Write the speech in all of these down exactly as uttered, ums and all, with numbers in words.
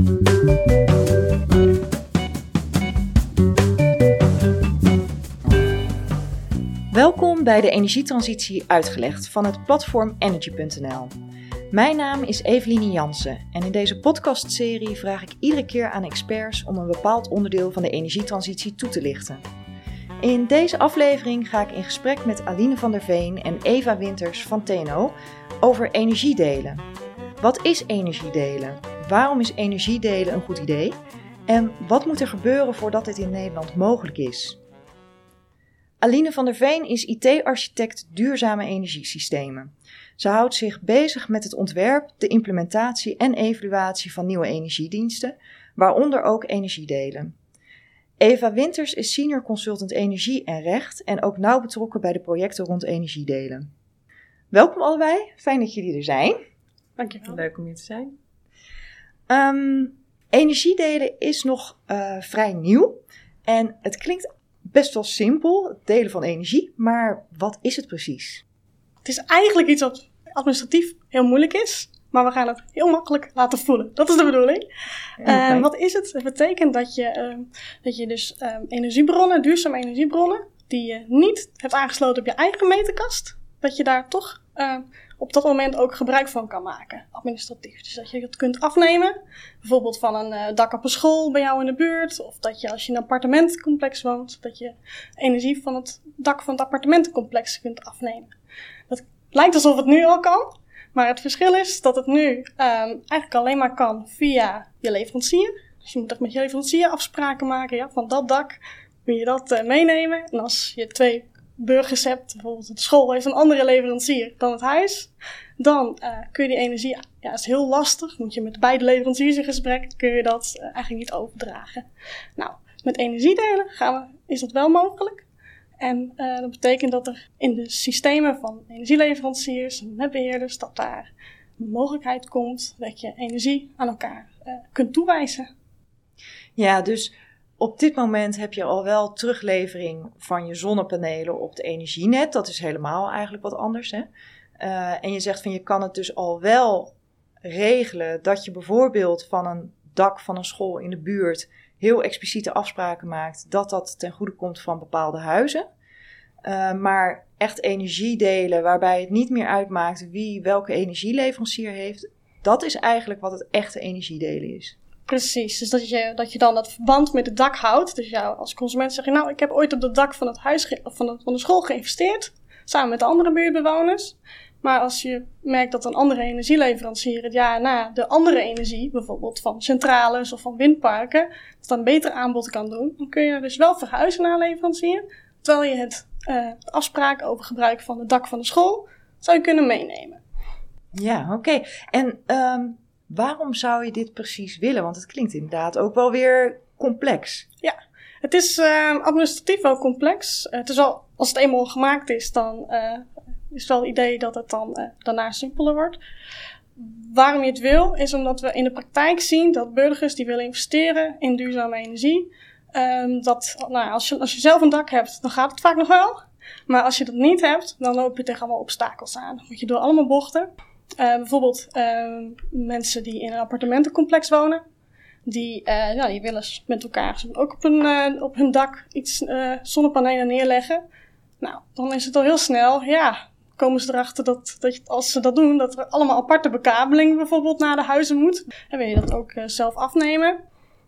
Welkom bij de Energietransitie Uitgelegd van het platform energy punt n l. Mijn naam is Eveline Jansen en in deze podcastserie vraag ik iedere keer aan experts om een bepaald onderdeel van de energietransitie toe te lichten. In deze aflevering ga ik in gesprek met Aline van der Veen en Eva Winters van T N O over energiedelen. Wat is energiedelen? Waarom is energiedelen een goed idee? En wat moet er gebeuren voordat dit in Nederland mogelijk is? Aline van der Veen is I T-architect duurzame energiesystemen. Ze houdt zich bezig met het ontwerp, de implementatie en evaluatie van nieuwe energiediensten, waaronder ook energiedelen. Eva Winters is senior consultant energie en recht en ook nauw betrokken bij de projecten rond energiedelen. Welkom allebei, fijn dat jullie er zijn. Dankjewel. Leuk om hier te zijn. Um, energiedelen is nog uh, vrij nieuw en het klinkt best wel simpel, het delen van energie, maar wat is het precies? Het is eigenlijk iets wat administratief heel moeilijk is, maar we gaan het heel makkelijk laten voelen. Dat is de bedoeling. Ja, uh, wat is het? Het betekent dat je, uh, dat je dus uh, energiebronnen, duurzame energiebronnen, die je niet hebt aangesloten op je eigen meterkast, dat je daar toch uh, op dat moment ook gebruik van kan maken, administratief. Dus dat je het kunt afnemen, bijvoorbeeld van een uh, dak op een school bij jou in de buurt, of dat je als je in een appartementencomplex woont, dat je energie van het dak van het appartementencomplex kunt afnemen. Dat lijkt alsof het nu al kan, maar het verschil is dat het nu um, eigenlijk alleen maar kan via je leverancier. Dus je moet echt met je leverancier afspraken maken, ja, van dat dak kun je dat uh, meenemen. En als je twee burgers hebt, bijvoorbeeld de school heeft een andere leverancier dan het huis, dan uh, kun je die energie, ja, is heel lastig, moet je met beide leveranciers in gesprek, kun je dat uh, eigenlijk niet overdragen. Nou, met energiedelen gaan we, is dat wel mogelijk. En uh, dat betekent dat er in de systemen van energieleveranciers en netbeheerders, dat daar een mogelijkheid komt dat je energie aan elkaar uh, kunt toewijzen. Ja, dus op dit moment heb je al wel teruglevering van je zonnepanelen op het energienet. Dat is helemaal eigenlijk wat anders, hè? Uh, en je zegt van je kan het dus al wel regelen dat je bijvoorbeeld van een dak van een school in de buurt heel expliciete afspraken maakt dat dat ten goede komt van bepaalde huizen. Uh, maar echt energiedelen waarbij het niet meer uitmaakt wie welke energieleverancier heeft, dat is eigenlijk wat het echte energiedelen is. Precies, dus dat je, dat je dan dat verband met het dak houdt. Dus jou als consument zeg je, nou, ik heb ooit op het dak van het huis ge- van, de, van de school geïnvesteerd, samen met de andere buurtbewoners. Maar als je merkt dat een andere energieleverancier het jaar na de andere energie, bijvoorbeeld van centrales of van windparken, dat dan een beter aanbod kan doen, dan kun je dus wel verhuizen naar een leverancier, terwijl je het uh, afspraken over gebruik van het dak van de school zou je kunnen meenemen. Ja, oké. Okay. En um, waarom zou je dit precies willen? Want het klinkt inderdaad ook wel weer complex. Ja, het is uh, administratief wel complex. Uh, het is al, als het eenmaal gemaakt is, dan uh, is het wel het idee dat het dan uh, daarna simpeler wordt. Waarom je het wil, is omdat we in de praktijk zien dat burgers die willen investeren in duurzame energie, um, dat nou, als, je, als je zelf een dak hebt, dan gaat het vaak nog wel. Maar als je dat niet hebt, dan loop je tegen allemaal obstakels aan. Dan moet je door allemaal bochten. Uh, bijvoorbeeld uh, mensen die in een appartementencomplex wonen, die, uh, ja, die willen met elkaar ook op hun, uh, op hun dak iets uh, zonnepanelen neerleggen. Nou, dan is het al heel snel, ja, komen ze erachter dat, dat als ze dat doen, dat er allemaal aparte bekabeling bijvoorbeeld naar de huizen moet. En wil je dat ook uh, zelf afnemen.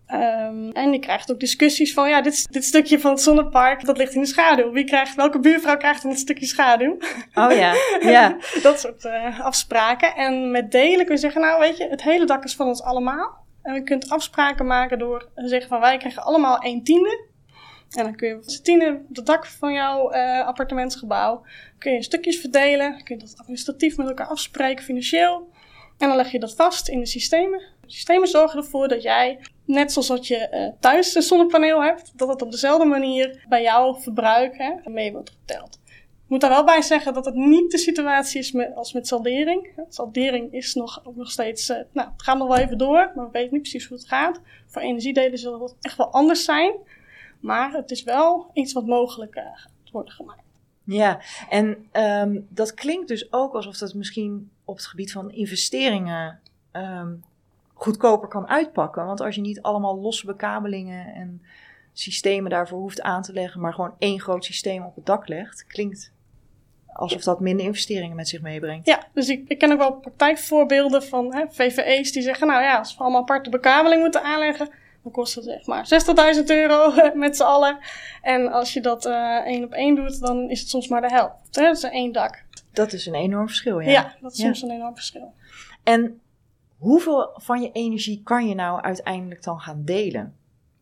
Um, en je krijgt ook discussies van, ja, dit, dit stukje van het zonnepark, dat ligt in de schaduw. Wie krijgt, welke buurvrouw krijgt dan het stukje schaduw? Oh ja, ja. Dat soort uh, afspraken. En met delen kun je zeggen, nou weet je, het hele dak is van ons allemaal. En je kunt afspraken maken door te zeggen van, wij krijgen allemaal een tiende. En dan kun je z'n tiende op het dak van jouw uh, appartementsgebouw, kun je stukjes verdelen. Kun je dat administratief met elkaar afspreken, financieel. En dan leg je dat vast in de systemen. De systemen zorgen ervoor dat jij, net zoals dat je uh, thuis een zonnepaneel hebt, dat het op dezelfde manier bij jouw verbruik hè, mee wordt geteld. Ik moet daar wel bij zeggen dat het niet de situatie is met, als met saldering. Saldering is nog, ook nog steeds, uh, nou, het gaat nog wel even door, maar we weten niet precies hoe het gaat. Voor energiedelen zal het echt wel anders zijn. Maar het is wel iets wat mogelijk uh, gaat worden gemaakt. Ja, en um, dat klinkt dus ook alsof dat misschien op het gebied van investeringen um, goedkoper kan uitpakken. Want als je niet allemaal losse bekabelingen en systemen daarvoor hoeft aan te leggen, maar gewoon één groot systeem op het dak legt, klinkt alsof dat minder investeringen met zich meebrengt. Ja, dus ik, ik ken ook wel praktijkvoorbeelden van hè, V V E's die zeggen, nou ja, als we allemaal aparte bekabeling moeten aanleggen, dan kost het zeg maar zestigduizend euro met z'n allen. En als je dat uh, één op één doet, dan is het soms maar de helft. Hè? Dat is één dak. Dat is een enorm verschil, ja. Ja, dat is ja. soms een enorm verschil. En hoeveel van je energie kan je nou uiteindelijk dan gaan delen?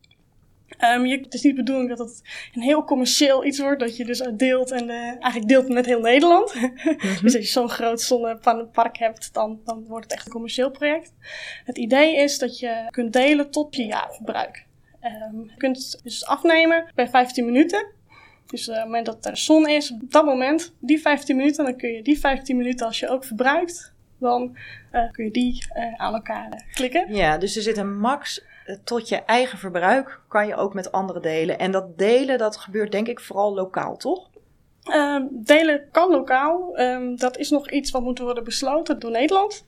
Um, je, het is niet de bedoeling dat het een heel commercieel iets wordt, dat je dus deelt en uh, eigenlijk deelt met heel Nederland. Mm-hmm. Dus als je zo'n groot zonnepark hebt, dan, dan wordt het echt een commercieel project. Het idee is dat je kunt delen tot je jaarverbruik. Um, je kunt het dus afnemen bij vijftien minuten. Dus op het moment dat er de zon is, op dat moment, die vijftien minuten, dan kun je die vijftien minuten als je ook verbruikt, dan uh, kun je die uh, aan elkaar uh, klikken. Ja, dus er zit een max tot je eigen verbruik, kan je ook met anderen delen. En dat delen, dat gebeurt denk ik vooral lokaal, toch? Um, delen kan lokaal. Um, dat is nog iets wat moet worden besloten door Nederland.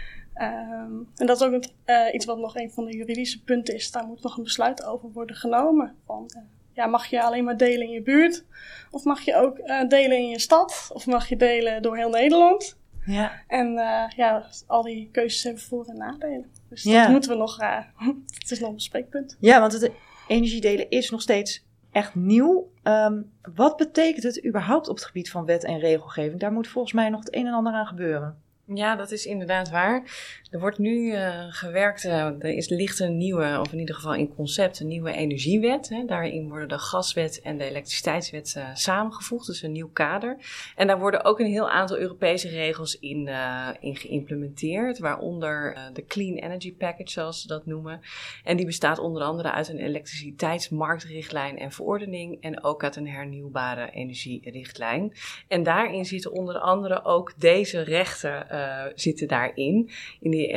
Um, en dat is ook het, uh, iets wat nog een van de juridische punten is. Daar moet nog een besluit over worden genomen. Van, uh, ja, mag je alleen maar delen in je buurt? Of mag je ook uh, delen in je stad? Of mag je delen door heel Nederland? Ja. En uh, ja, al die keuzes hebben voor- en nadelen. Dus dat ja. moeten we nog, uh, het is nog een bespreekpunt. Ja, want het energiedelen is nog steeds echt nieuw. Um, wat betekent het überhaupt op het gebied van wet en regelgeving? Daar moet volgens mij nog het een en ander aan gebeuren. Ja, dat is inderdaad waar. Er wordt nu uh, gewerkt, uh, er is, ligt een nieuwe, of in ieder geval in concept, een nieuwe energiewet. Hè. Daarin worden de gaswet en de elektriciteitswet uh, samengevoegd, dus een nieuw kader. En daar worden ook een heel aantal Europese regels in, uh, in geïmplementeerd, waaronder uh, de Clean Energy Package, zoals ze dat noemen. En die bestaat onder andere uit een elektriciteitsmarktrichtlijn en verordening en ook uit een hernieuwbare energierichtlijn. En daarin zitten onder andere ook deze rechten uh, zitten daarin. In die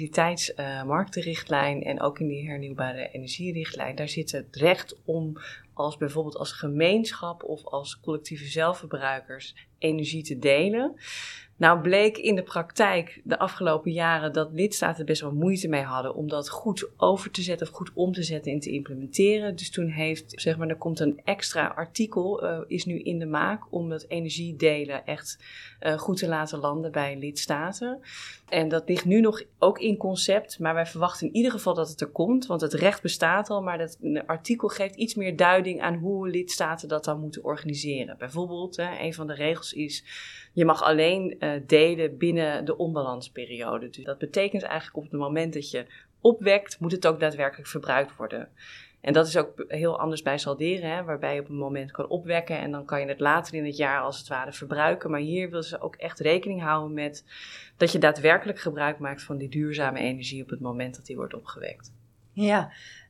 elektriciteitsmarktenrichtlijn uh, en ook in die hernieuwbare energierichtlijn. Daar zit het recht om als bijvoorbeeld als gemeenschap of als collectieve zelfverbruikers energie te delen. Nou bleek in de praktijk de afgelopen jaren dat lidstaten best wel moeite mee hadden om dat goed over te zetten of goed om te zetten en te implementeren. Dus toen heeft, zeg maar, er komt een extra artikel, uh, is nu in de maak om dat energiedelen echt uh, goed te laten landen bij lidstaten. En dat ligt nu nog ook in concept, maar wij verwachten in ieder geval dat het er komt, want het recht bestaat al, maar dat artikel geeft iets meer duiding aan hoe lidstaten dat dan moeten organiseren. Bijvoorbeeld, hè, een van de regels is, je mag alleen uh, delen binnen de onbalansperiode. Dus dat betekent eigenlijk op het moment dat je opwekt, moet het ook daadwerkelijk verbruikt worden. En dat is ook heel anders bij salderen, hè, waarbij je op een moment kan opwekken en dan kan je het later in het jaar als het ware verbruiken. Maar hier willen ze ook echt rekening houden met dat je daadwerkelijk gebruik maakt van die duurzame energie op het moment dat die wordt opgewekt. Ja,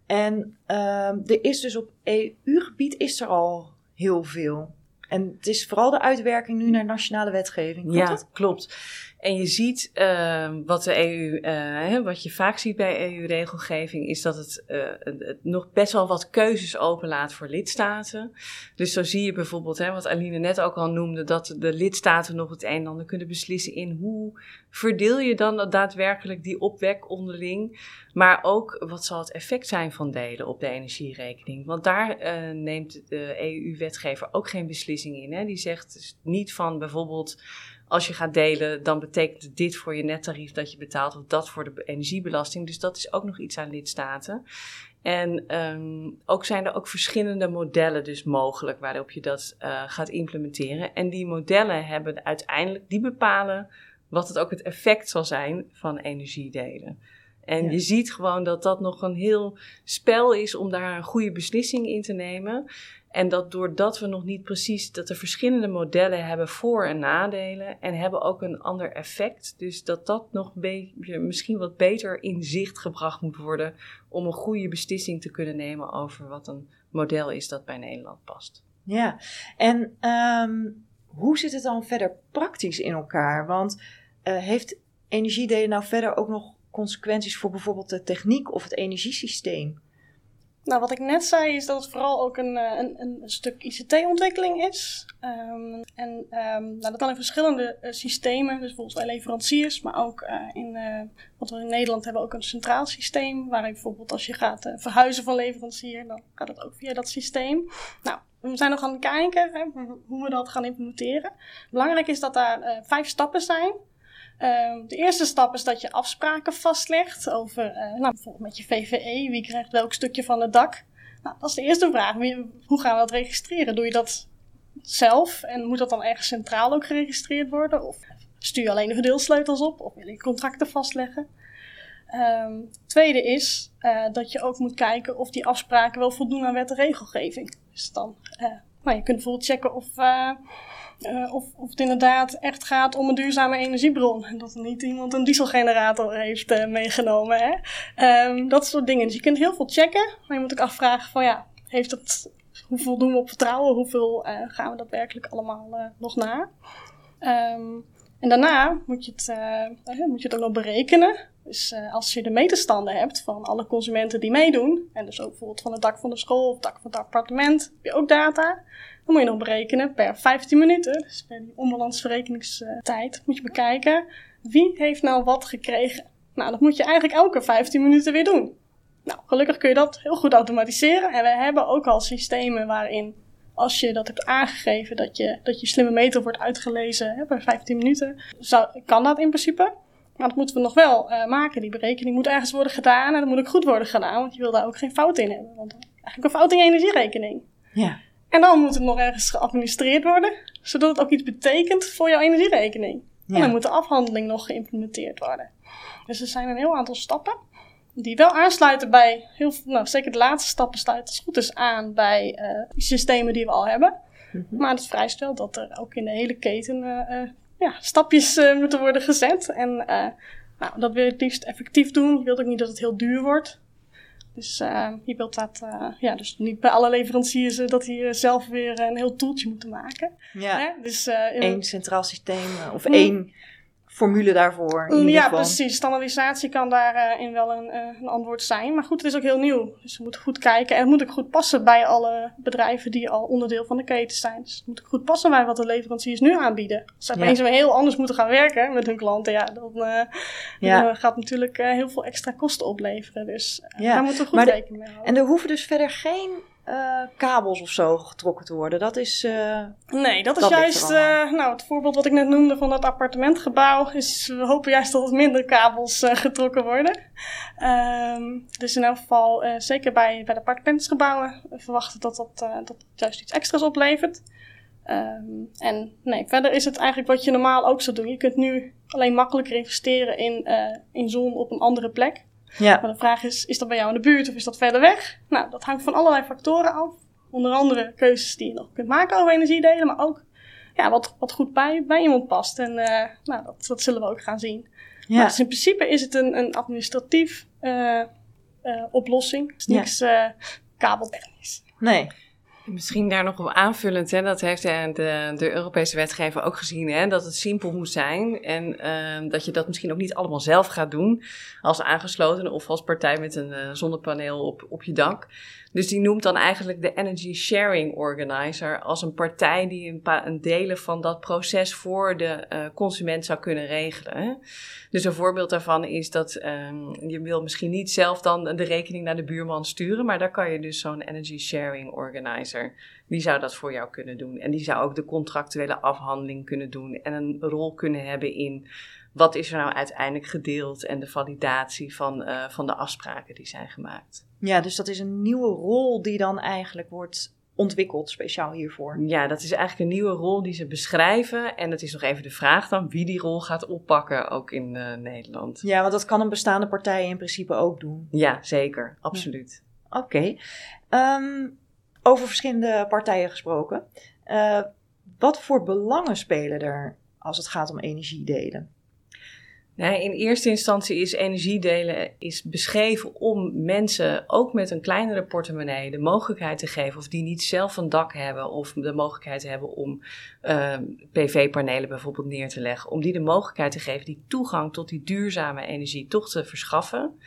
en uh, er is dus op E U-gebied is er al heel veel. En het is vooral de uitwerking nu naar nationale wetgeving. Klopt ja, dat? Klopt. En je ziet uh, wat de E U, uh, hè, wat je vaak ziet bij E U-regelgeving, is dat het, uh, het nog best wel wat keuzes openlaat voor lidstaten. Dus zo zie je bijvoorbeeld, hè, wat Aline net ook al noemde, dat de lidstaten nog het een en ander kunnen beslissen in hoe verdeel je dan daadwerkelijk die opwek onderling. Maar ook wat zal het effect zijn van delen op de energierekening. Want daar uh, neemt de E U-wetgever ook geen beslissing in. Hè. Die zegt dus niet van bijvoorbeeld, als je gaat delen, dan betekent het dit voor je nettarief dat je betaalt, of dat voor de energiebelasting. Dus dat is ook nog iets aan lidstaten. En um, ook zijn er ook verschillende modellen dus mogelijk waarop je dat uh, gaat implementeren. En die modellen hebben uiteindelijk, die bepalen wat het ook het effect zal zijn van energiedelen. En ja. je ziet gewoon dat dat nog een heel spel is om daar een goede beslissing in te nemen. En dat doordat we nog niet precies, dat er verschillende modellen hebben voor- en nadelen en hebben ook een ander effect. Dus dat dat nog een beetje, misschien wat beter in zicht gebracht moet worden om een goede beslissing te kunnen nemen over wat een model is dat bij Nederland past. Ja, en um, hoe zit het dan verder praktisch in elkaar? Want uh, heeft energiedelen nou verder ook nog consequenties voor bijvoorbeeld de techniek of het energiesysteem? Nou, wat ik net zei is dat het vooral ook een, een, een stuk I C T-ontwikkeling is. Um, en um, nou, dat kan in verschillende uh, systemen, dus bijvoorbeeld bij leveranciers, maar ook uh, in, uh, wat we in Nederland hebben, ook een centraal systeem, waar je bijvoorbeeld als je gaat uh, verhuizen van leverancier, dan gaat het ook via dat systeem. Nou, we zijn nog aan het kijken hè, hoe we dat gaan implementeren. Belangrijk is dat daar uh, vijf stappen zijn. Uh, de eerste stap is dat je afspraken vastlegt over, uh, nou, bijvoorbeeld met je V V E, wie krijgt welk stukje van het dak. Nou, dat is de eerste vraag. Wie, hoe gaan we dat registreren? Doe je dat zelf en moet dat dan ergens centraal ook geregistreerd worden? Of stuur je alleen de verdeelsleutels op of wil je contracten vastleggen? Um, tweede is uh, dat je ook moet kijken of die afspraken wel voldoen aan wet en regelgeving. Dus dan, uh, nou, je kunt bijvoorbeeld checken of... Uh, Uh, of, of het inderdaad echt gaat om een duurzame energiebron. En dat er niet iemand een dieselgenerator heeft uh, meegenomen. Hè? Um, dat soort dingen. Dus je kunt heel veel checken. Maar je moet ook afvragen van ja, heeft het, hoeveel doen we op vertrouwen? Hoeveel uh, gaan we daadwerkelijk allemaal uh, nog na? Um, en daarna moet je, het, uh, uh, moet je het ook nog berekenen. Dus uh, als je de meterstanden hebt van alle consumenten die meedoen. En dus ook bijvoorbeeld van het dak van de school of het dak van het appartement. Heb je ook data. Dan moet je nog berekenen per vijftien minuten, dus per die onbalansverrekeningstijd, moet je bekijken wie heeft nou wat gekregen. Nou, dat moet je eigenlijk elke vijftien minuten weer doen. Nou, gelukkig kun je dat heel goed automatiseren. En we hebben ook al systemen waarin, als je dat hebt aangegeven, dat je, dat je slimme meter wordt uitgelezen hè, per vijftien minuten, zou, kan dat in principe. Maar dat moeten we nog wel uh, maken. Die berekening moet ergens worden gedaan en dat moet ook goed worden gedaan, want je wil daar ook geen fout in hebben. Want eigenlijk een fout in je energierekening. Ja. En dan moet het nog ergens geadministreerd worden, zodat het ook iets betekent voor jouw energierekening. Ja. En dan moet de afhandeling nog geïmplementeerd worden. Dus er zijn een heel aantal stappen die wel aansluiten bij, heel, nou zeker de laatste stappen sluiten als het goed is aan bij uh, systemen die we al hebben. Mm-hmm. Maar het vereist wel dat er ook in de hele keten uh, uh, ja, stapjes uh, moeten worden gezet. En uh, nou, dat wil je het liefst effectief doen. Je wilt ook niet dat het heel duur wordt. Dus uh, je wilt dat, uh, ja, dus niet bij alle leveranciers uh, dat die uh, zelf weer een heel toeltje moeten maken. Ja, hè? Dus, uh, één centraal systeem uh, of mm, één formule daarvoor. In ja, geval. Precies. Standaardisatie kan daarin uh, wel een, uh, een antwoord zijn. Maar goed, het is ook heel nieuw. Dus we moeten goed kijken. En het moet ook goed passen bij alle bedrijven die al onderdeel van de keten zijn. Dus het moet ook goed passen bij wat de leveranciers nu aanbieden. Als ze opeens ja. weer heel anders moeten gaan werken met hun klanten, ja, dan, uh, ja. dan gaat natuurlijk uh, heel veel extra kosten opleveren. Dus uh, ja. daar moeten we goed maar rekening mee houden. En er hoeven dus verder geen Uh, kabels of zo getrokken te worden. Dat is... Uh, nee, dat is dat juist... Uh, nou, het voorbeeld wat ik net noemde van dat appartementgebouw is... We hopen juist dat er minder kabels uh, getrokken worden. Um, dus in elk geval, uh, zeker bij, bij de appartementsgebouwen... verwachten dat dat, uh, dat juist iets extra's oplevert. Um, en nee, verder is het eigenlijk wat je normaal ook zou doen. Je kunt nu alleen makkelijker investeren in, uh, in zon op een andere plek. Ja. Maar de vraag is, is dat bij jou in de buurt of is dat verder weg? Nou, dat hangt van allerlei factoren af. Onder andere keuzes die je nog kunt maken over energiedelen, maar ook ja, wat, wat goed bij, bij iemand past. En uh, nou, dat, dat zullen we ook gaan zien. Ja. Maar dus in principe is het een, een administratief uh, uh, oplossing. Het is niks ja. uh, kabeltechnisch. Nee. Misschien daar nog op aanvullend, hè, dat heeft de, de, de Europese wetgever ook gezien, hè, dat het simpel moet zijn en uh, dat je dat misschien ook niet allemaal zelf gaat doen als aangesloten of als partij met een uh, zonnepaneel op, op je dak. Dus die noemt dan eigenlijk de Energy Sharing Organizer als een partij die een, pa- een delen van dat proces voor de uh, consument zou kunnen regelen. Hè. Dus een voorbeeld daarvan is dat um, je wil misschien niet zelf dan de rekening naar de buurman sturen, maar daar kan je dus zo'n Energy Sharing Organizer, die zou dat voor jou kunnen doen. En die zou ook de contractuele afhandeling kunnen doen en een rol kunnen hebben in wat is er nou uiteindelijk gedeeld en de validatie van, uh, van de afspraken die zijn gemaakt. Ja, dus dat is een nieuwe rol die dan eigenlijk wordt ontwikkeld, speciaal hiervoor. Ja, dat is eigenlijk een nieuwe rol die ze beschrijven. En het is nog even de vraag dan wie die rol gaat oppakken, ook in uh, Nederland. Ja, want dat kan een bestaande partij in principe ook doen. Ja, zeker. Absoluut. Ja. Oké. Okay. Um, over verschillende partijen gesproken. Uh, wat voor belangen spelen er als het gaat om energiedelen? Nee, in eerste instantie is energiedelen is beschreven om mensen, ook met een kleinere portemonnee, de mogelijkheid te geven, of die niet zelf een dak hebben, of de mogelijkheid hebben om uh, P V-panelen bijvoorbeeld neer te leggen, om die de mogelijkheid te geven die toegang tot die duurzame energie toch te verschaffen.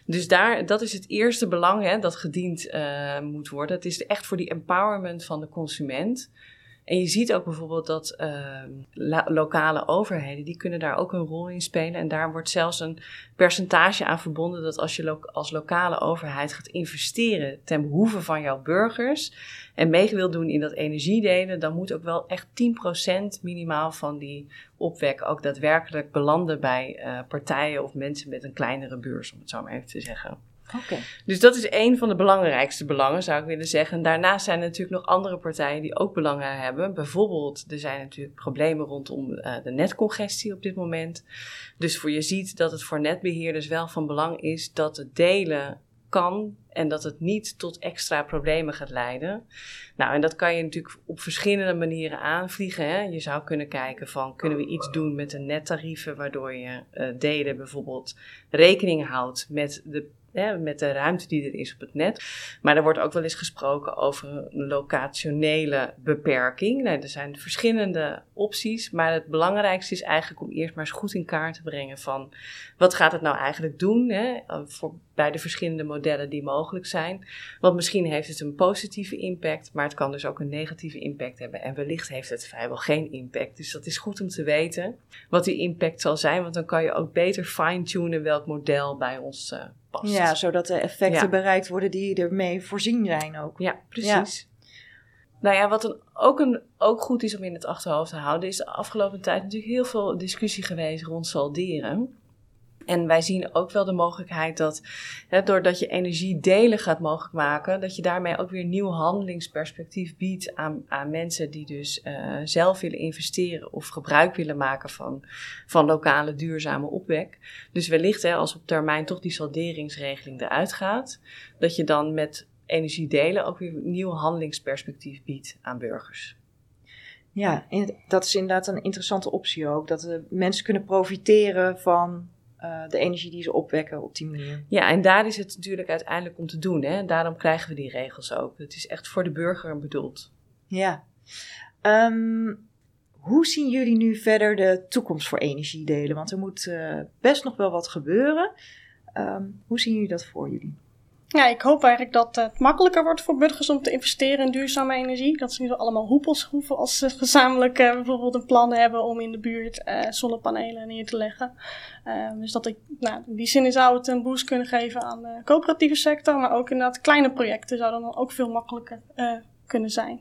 Dus daar, dat is het eerste belang hè, dat gediend uh, moet worden. Het is echt voor die empowerment van de consument. En je ziet ook bijvoorbeeld dat uh, la- lokale overheden, die kunnen daar ook een rol in spelen. En daar wordt zelfs een percentage aan verbonden dat als je lo- als lokale overheid gaat investeren ten behoeve van jouw burgers en mee wil doen in dat energiedelen, dan moet ook wel echt tien procent minimaal van die opwek ook daadwerkelijk belanden bij uh, partijen of mensen met een kleinere beurs, om het zo maar even te zeggen. Okay. Dus dat is een van de belangrijkste belangen, zou ik willen zeggen. Daarnaast zijn er natuurlijk nog andere partijen die ook belangen hebben. Bijvoorbeeld, er zijn natuurlijk problemen rondom uh, de netcongestie op dit moment. Dus voor je ziet dat het voor netbeheerders wel van belang is dat het delen kan en dat het niet tot extra problemen gaat leiden. Nou, en dat kan je natuurlijk op verschillende manieren aanvliegen. Hè? Je zou kunnen kijken van, kunnen we iets doen met de nettarieven, waardoor je uh, delen bijvoorbeeld rekening houdt met de Ja, met de ruimte die er is op het net. Maar er wordt ook wel eens gesproken over een locationele beperking. Nou, er zijn verschillende opties, maar het belangrijkste is eigenlijk om eerst maar eens goed in kaart te brengen van wat gaat het nou eigenlijk doen, hè, voor, bij de verschillende modellen die mogelijk zijn. Want misschien heeft het een positieve impact, maar het kan dus ook een negatieve impact hebben. En wellicht heeft het vrijwel geen impact. Dus dat is goed om te weten wat die impact zal zijn, want dan kan je ook beter fine-tunen welk model bij ons uh, past. Ja, zodat de effecten ja. bereikt worden die ermee voorzien zijn ook. Ja, precies. Ja. Nou ja, wat een, ook, een, ook goed is om in het achterhoofd te houden, is de afgelopen tijd natuurlijk heel veel discussie geweest rond salderen. En wij zien ook wel de mogelijkheid dat, hè, doordat je energiedelen gaat mogelijk maken, dat je daarmee ook weer een nieuw handelingsperspectief biedt aan, aan mensen die dus uh, zelf willen investeren of gebruik willen maken van, van lokale duurzame opwek. Dus wellicht, hè, als op termijn toch die salderingsregeling eruit gaat, dat je dan met energiedelen ook weer een nieuw handelingsperspectief biedt aan burgers. Ja, dat is inderdaad een interessante optie ook, dat de mensen kunnen profiteren van Uh, de energie die ze opwekken op die manier. Ja, en daar is het natuurlijk uiteindelijk om te doen. Hè? Daarom krijgen we die regels ook. Het is echt voor de burger bedoeld. Ja. Um, hoe zien jullie nu verder de toekomst voor energiedelen? Want er moet uh, best nog wel wat gebeuren. Um, hoe zien jullie dat voor jullie? Ja, ik hoop eigenlijk dat het makkelijker wordt voor burgers om te investeren in duurzame energie. Dat ze niet allemaal hoepels hoeven als ze gezamenlijk uh, bijvoorbeeld een plan hebben om in de buurt uh, zonnepanelen neer te leggen. Uh, dus dat ik, nou, in die zin zou het een boost kunnen geven aan de coöperatieve sector. Maar ook inderdaad kleine projecten zouden dan ook veel makkelijker uh, kunnen zijn.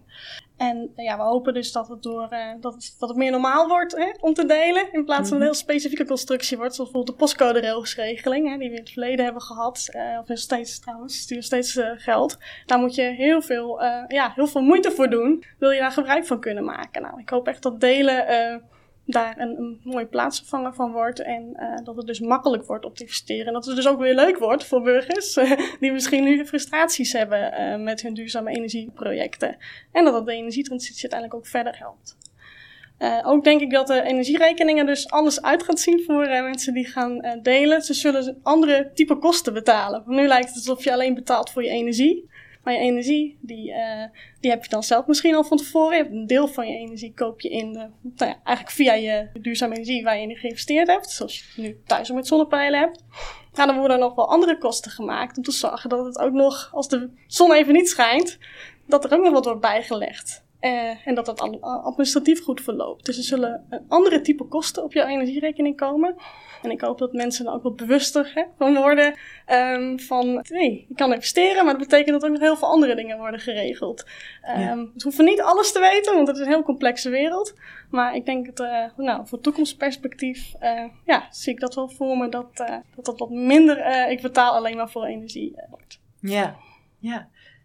En ja, we hopen dus dat het, door, uh, dat het, dat het meer normaal wordt hè, om te delen. In plaats van een heel specifieke constructie wordt. Zoals bijvoorbeeld de postcode-regelregeling. Hè, die we in het verleden hebben gehad. Uh, of nog steeds trouwens. Die nog steeds uh, geldt. Daar moet je heel veel, uh, ja, heel veel moeite voor doen. Wil je daar gebruik van kunnen maken. Nou, ik hoop echt dat delen uh, daar een, een mooie plaatsvervanger van wordt. En uh, dat het dus makkelijk wordt om te investeren. En dat het dus ook weer leuk wordt voor burgers. Uh, die misschien nu frustraties hebben uh, met hun duurzame energieprojecten. En dat dat de energietransitie uiteindelijk ook verder helpt. Uh, ook denk ik dat de energierekeningen dus anders uit gaan zien voor uh, mensen die gaan uh, delen. Ze zullen andere type kosten betalen. Want nu lijkt het alsof je alleen betaalt voor je energie. Maar je energie, die, uh, die heb je dan zelf misschien al van tevoren. Je hebt een deel van je energie koop je in, de, nou ja, eigenlijk via je duurzame energie waar je in geïnvesteerd hebt. Zoals je nu thuis met zonnepanelen hebt. Maar dan worden er nog wel andere kosten gemaakt om te zorgen dat het ook nog, als de zon even niet schijnt, dat er ook nog wat wordt bijgelegd. Uh, en dat het administratief goed verloopt. Dus er zullen uh, andere type kosten op jouw energierekening komen. En ik hoop dat mensen er ook wat bewuster hè, van worden. Um, van, nee, je kan investeren, maar dat betekent dat ook nog heel veel andere dingen worden geregeld. Um, ja. We hoeven niet alles te weten, want het is een heel complexe wereld. Maar ik denk dat, uh, nou, voor toekomstperspectief, uh, ja, zie ik dat wel voor me. Dat uh, dat, dat wat minder, uh, ik betaal alleen maar voor energie uh, wordt. Ja, ja.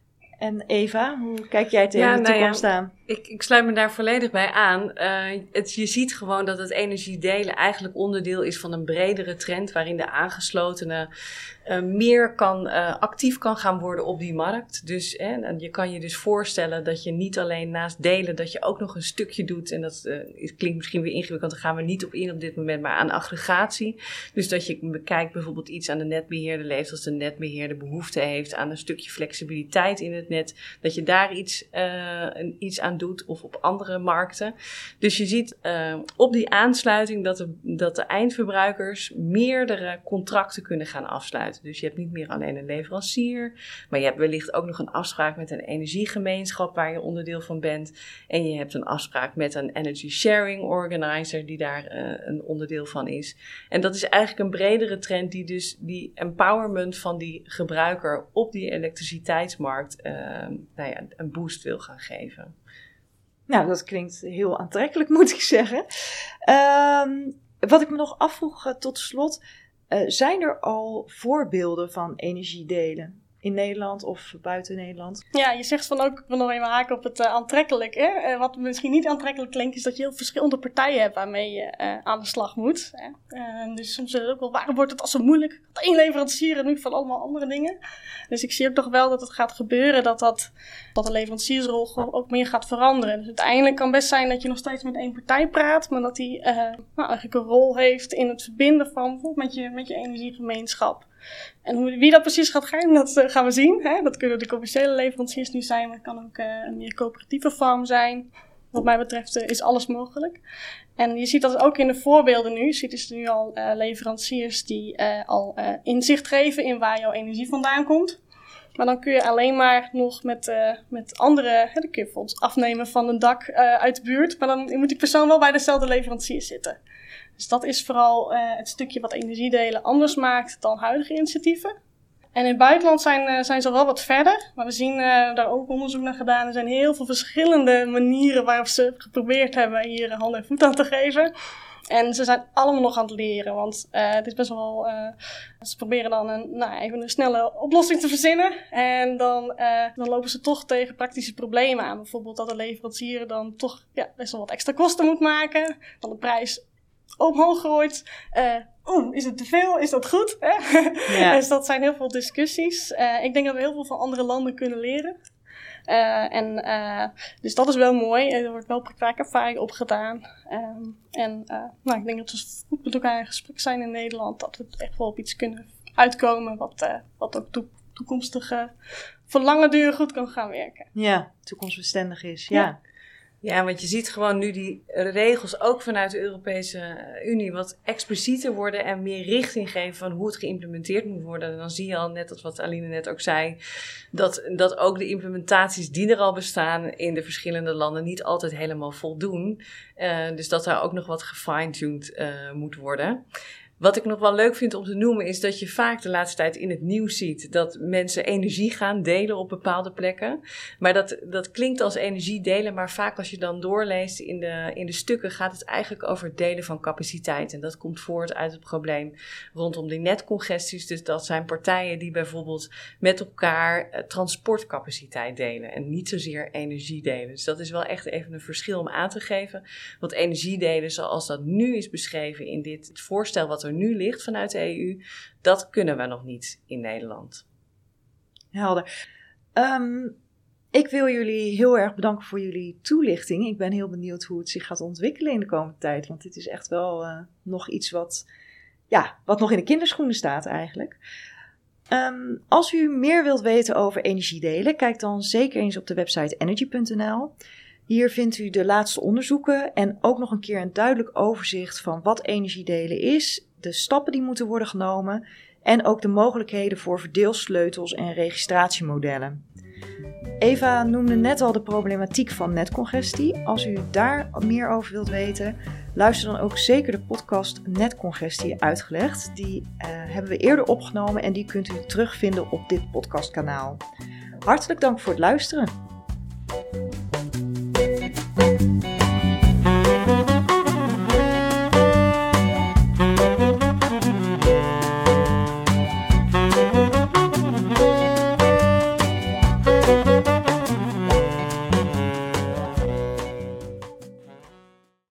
En Eva, hoe kijk jij tegen ja, de toekomst nou ja, aan? Ik, ik sluit me daar volledig bij aan. Uh, het, je ziet gewoon dat het energiedelen eigenlijk onderdeel is van een bredere trend waarin de aangeslotenen uh, meer kan, uh, actief kan gaan worden op die markt. Dus hè, en je kan je dus voorstellen dat je niet alleen naast delen, dat je ook nog een stukje doet. En dat uh, klinkt misschien weer ingewikkeld, daar gaan we niet op in op dit moment, maar aan aggregatie. Dus dat je bekijkt bijvoorbeeld iets aan de netbeheerder leeft, als de netbeheerder behoefte heeft aan een stukje flexibiliteit in het net, dat je daar iets, uh, een, iets aan aan doet of op andere markten. Dus je ziet uh, op die aansluiting dat de, dat de eindverbruikers meerdere contracten kunnen gaan afsluiten. Dus je hebt niet meer alleen een leverancier, maar je hebt wellicht ook nog een afspraak met een energiegemeenschap waar je onderdeel van bent. En je hebt een afspraak met een energy sharing organizer die daar uh, een onderdeel van is. En dat is eigenlijk een bredere trend die dus die empowerment van die gebruiker op die elektriciteitsmarkt uh, nou ja, een boost wil gaan geven. Nou, dat klinkt heel aantrekkelijk, moet ik zeggen. Uh, wat ik me nog afvroeg uh, tot slot, uh, zijn er al voorbeelden van energiedelen in Nederland of buiten Nederland? Ja, je zegt van ook, ik wil nog even haken op het uh, aantrekkelijk. Hè? Uh, wat misschien niet aantrekkelijk klinkt, is dat je heel verschillende partijen hebt waarmee je uh, aan de slag moet. Hè? Uh, dus soms is het ook wel, waarom wordt het al zo moeilijk? Dat één leverancier en nu van allemaal andere dingen. Dus ik zie ook nog wel dat het gaat gebeuren, dat, dat, dat de leveranciersrol gewoon ook meer gaat veranderen. Dus uiteindelijk kan best zijn dat je nog steeds met één partij praat, maar dat die uh, nou, eigenlijk een rol heeft in het verbinden van bijvoorbeeld met je, met je energiegemeenschap. En hoe, wie dat precies gaat gaan, dat uh, gaan we zien. Hè? Dat kunnen de commerciële leveranciers nu zijn, maar het kan ook uh, een meer coöperatieve farm zijn. Wat mij betreft uh, is alles mogelijk. En je ziet dat ook in de voorbeelden nu. Je ziet dus nu al uh, leveranciers die uh, al uh, inzicht geven in waar jouw energie vandaan komt. Maar dan kun je alleen maar nog met, uh, met andere, hè, dan kun je bijvoorbeeld afnemen van een dak uh, uit de buurt. Maar dan moet die persoon wel bij dezelfde leverancier zitten. Dus dat is vooral uh, het stukje wat energiedelen anders maakt dan huidige initiatieven. En in het buitenland zijn, uh, zijn ze wel wat verder. Maar we zien uh, daar ook onderzoek naar gedaan. Er zijn heel veel verschillende manieren waarop ze geprobeerd hebben hier hand en voet aan te geven. En ze zijn allemaal nog aan het leren. Want uh, het is best wel... Uh, ze proberen dan een, nou, even een snelle oplossing te verzinnen. En dan, uh, dan lopen ze toch tegen praktische problemen aan. Bijvoorbeeld dat de leverancier dan toch ja, best wel wat extra kosten moet maken. Dan de prijs omhoog gooit. Uh, Oeh, is het te veel? Is dat goed? Ja. Dus dat zijn heel veel discussies. Uh, ik denk dat we heel veel van andere landen kunnen leren. Uh, en, uh, dus dat is wel mooi. Er wordt wel praktijkervaring opgedaan. Um, en uh, nou, ik denk dat we goed met elkaar in gesprek zijn in Nederland. Dat we echt wel op iets kunnen uitkomen. Wat, uh, wat ook to- toekomstig uh, voor lange duur goed kan gaan werken. Ja, toekomstbestendig is. Ja. Ja. Ja, want je ziet gewoon nu die regels ook vanuit de Europese Unie wat explicieter worden en meer richting geven van hoe het geïmplementeerd moet worden. En dan zie je al net, dat wat Aline net ook zei, dat, dat ook de implementaties die er al bestaan in de verschillende landen niet altijd helemaal voldoen. Uh, dus dat daar ook nog wat gefine-tuned uh, moet worden. Wat ik nog wel leuk vind om te noemen is dat je vaak de laatste tijd in het nieuws ziet dat mensen energie gaan delen op bepaalde plekken. Maar dat, dat klinkt als energie delen, maar vaak als je dan doorleest in de, in de stukken gaat het eigenlijk over het delen van capaciteit. En dat komt voort uit het probleem rondom die netcongesties. Dus dat zijn partijen die bijvoorbeeld met elkaar uh, transportcapaciteit delen en niet zozeer energie delen. Dus dat is wel echt even een verschil om aan te geven. Want energie delen zoals dat nu is beschreven in dit voorstel wat er nu ligt vanuit de E U, dat kunnen we nog niet in Nederland. Helder. Um, ik wil jullie heel erg bedanken voor jullie toelichting. Ik ben heel benieuwd hoe het zich gaat ontwikkelen in de komende tijd, want dit is echt wel uh, nog iets wat, ja, wat nog in de kinderschoenen staat eigenlijk. Um, als u meer wilt weten over energiedelen, kijk dan zeker eens op de website energy punt n l. Hier vindt u de laatste onderzoeken en ook nog een keer een duidelijk overzicht van wat energiedelen is, de stappen die moeten worden genomen en ook de mogelijkheden voor verdeelsleutels en registratiemodellen. Eva noemde net al de problematiek van netcongestie. Als u daar meer over wilt weten, luister dan ook zeker de podcast Netcongestie uitgelegd. Die uh, hebben we eerder opgenomen en die kunt u terugvinden op dit podcastkanaal. Hartelijk dank voor het luisteren.